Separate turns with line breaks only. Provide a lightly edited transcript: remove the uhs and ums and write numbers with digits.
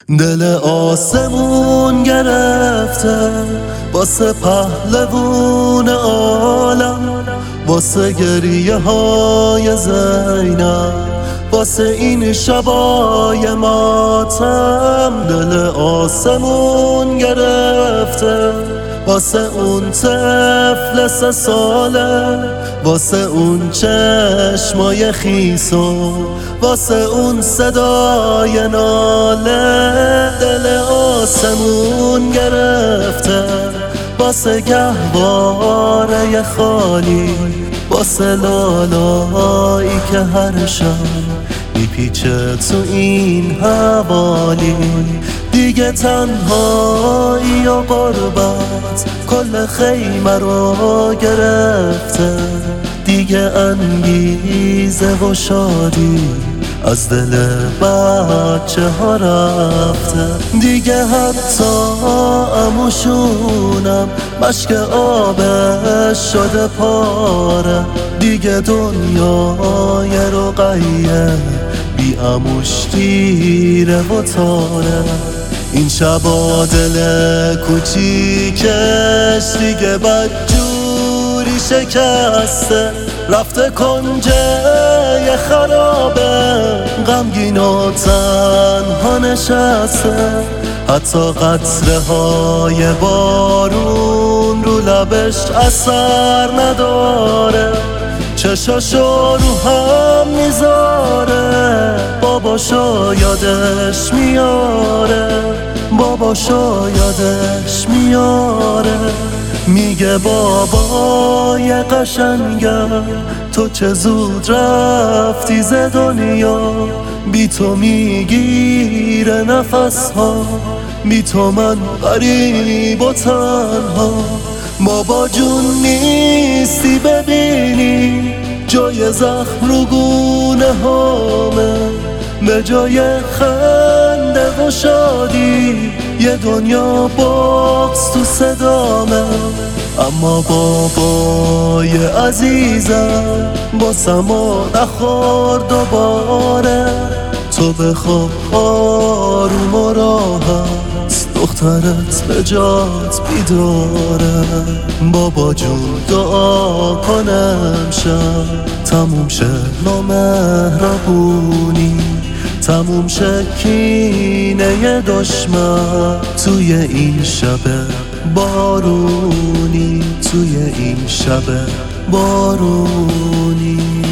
دل آسمون گرفته واسه پهلوون عالم، واسه گریه های زینب، واسه این شبای ماتم. دل آسمون گرفته واسه اون طفل 3 ساله، واسه اون چشمای خیسو، واسه اون صدای ناله. دل آسمون گرفته واسه گهواره خالی، واسه لالایی که هر شب میپیچه تو این حوالی. دیگه تنهایی و غربت کل خیمه رو گرفته، دیگه انگیزه و شادی از دل بچه ها رفته. دیگه حتی عموشونم مشک آبش شده پاره، دیگه دنیای رقیه بی عموش تیره و تاره. این شبا دل کوچیکش دیگه بدجوری شکسته، رفته کنج یه خرابه غمگین و تنها نشسته. حتی قطره های بارون رو لبش اثر نداره، چشاشو رو هم میذاره، باباشو یادش میاره، باباشو یادش میاره. میگه بابای قشنگم تو چه زود رفتی ز دنیا، بی تو میگیره نفس ها، بی تو من غریب و تنها. بابا جون نیستی ببینی جای زخم رو گونه هامه، به جای خنده و شادی یه دنیا بغض تو صدامه. اما بابای عزیزم باسمو نخور دوباره، تو بخواب آروم و راحت دخترت به جات بیداره. بابا جون دعا کنم شب تموم شه نامهربونی، تموم شه کینه دشمن توی این شب بارونی، توی این شب بارونی.